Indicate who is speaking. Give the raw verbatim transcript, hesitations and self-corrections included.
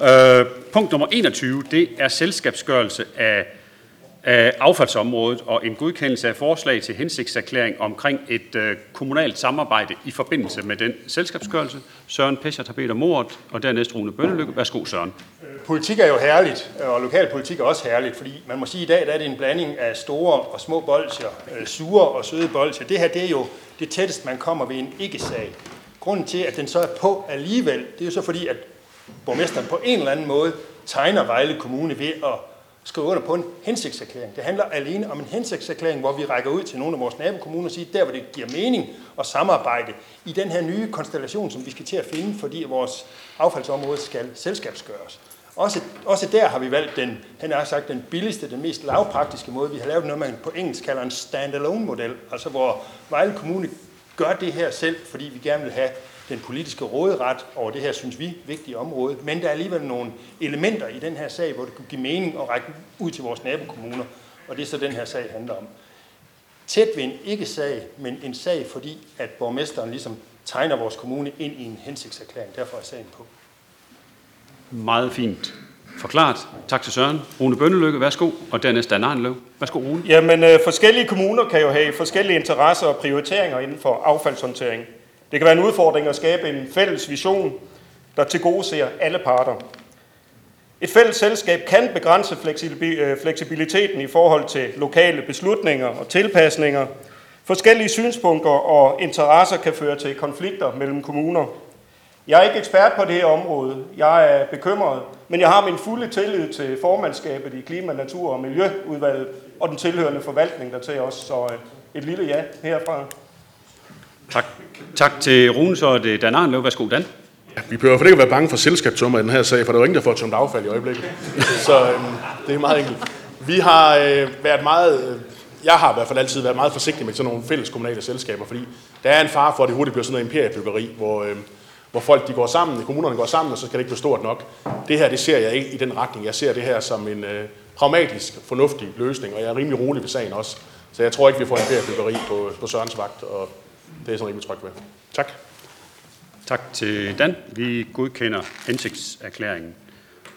Speaker 1: Øh, punkt nummer enogtyve, det er selskabsgørelse af, af affaldsområdet og en godkendelse af forslag til hensigtserklæring omkring et øh, kommunalt samarbejde i forbindelse med den selskabsgørelse. Søren Pescher har bedt om ordet, og dernæst Rune Bønnelykke. Værsgo, Søren.
Speaker 2: Politik er jo herligt, og lokalpolitik er også herligt, fordi man må sige, at i dag der er det en blanding af store og små bolsjer, sure og søde bolsjer. Det her det er jo det tætteste, man kommer ved en ikke-sag. Grunden til, at den så er på alligevel, det er jo så fordi, at borgmesteren på en eller anden måde tegner Vejle Kommune ved at skrive under på en hensigtserklæring. Det handler alene om en hensigtserklæring, hvor vi rækker ud til nogle af vores nabokommuner og siger, der hvor det giver mening at samarbejde i den her nye konstellation, som vi skal til at finde, fordi vores affaldsområde skal selskabsgøres. Også, også der har vi valgt den, han har sagt, den billigste, den mest lavpraktiske måde. Vi har lavet noget, man på engelsk kalder en standalone-model, altså hvor Vejle Kommune gør det her selv, fordi vi gerne vil have den politiske råderet over det her, synes vi, vigtige område. Men der er alligevel nogle elementer i den her sag, hvor det kunne give mening at række ud til vores nabokommuner, og det er så den her sag handler om. Tæt ved en ikke-sag, men en sag, fordi at borgmesteren ligesom tegner vores kommune ind i en hensigtserklæring. Derfor er sagen på.
Speaker 1: Meget fint forklaret. Tak til Søren. Rune Bønnelykke, værsgo. Og dernæst Dan Arnløv. Værsgo, Rune.
Speaker 3: Jamen, øh, forskellige kommuner kan jo have forskellige interesser og prioriteringer inden for affaldshåndtering. Det kan være en udfordring at skabe en fælles vision, der tilgodeser alle parter. Et fælles selskab kan begrænse fleksibiliteten i forhold til lokale beslutninger og tilpasninger. Forskellige synspunkter og interesser kan føre til konflikter mellem kommuner. Jeg er ikke ekspert på det her område. Jeg er bekymret, men jeg har min fulde tillid til formandskabet i Klima-, Natur- og Miljøudvalget og den tilhørende forvaltning der til os. Så et lille ja herfra.
Speaker 1: Tak. Tak til Rune, så er det Dan Arnløv. Værsgo, Dan.
Speaker 4: Ja, vi behøver for ikke at være bange for selskabssummer i den her sag, for der er jo ingen, der får tømt affald i øjeblikket. Så øhm, det er meget enkelt. Vi har øh, været meget, øh, jeg har i hvert fald altid været meget forsigtig med sådan nogle fælles kommunale selskaber, fordi der er en fare for, at det hurtigt bliver sådan noget imperiebyggeri, hvor, øh, hvor folk de går sammen, kommunerne går sammen, og så skal det ikke blive stort nok. Det her, det ser jeg ikke i den retning. Jeg ser det her som en øh, pragmatisk, fornuftig løsning, og jeg er rimelig rolig ved sagen også. Så jeg tror ikke, vi får imperiebyggeri på, på Sørens vagt, og det er sådan rimelig tryg ved. Tak.
Speaker 1: Tak til Dan. Vi godkender hensigtserklæringen.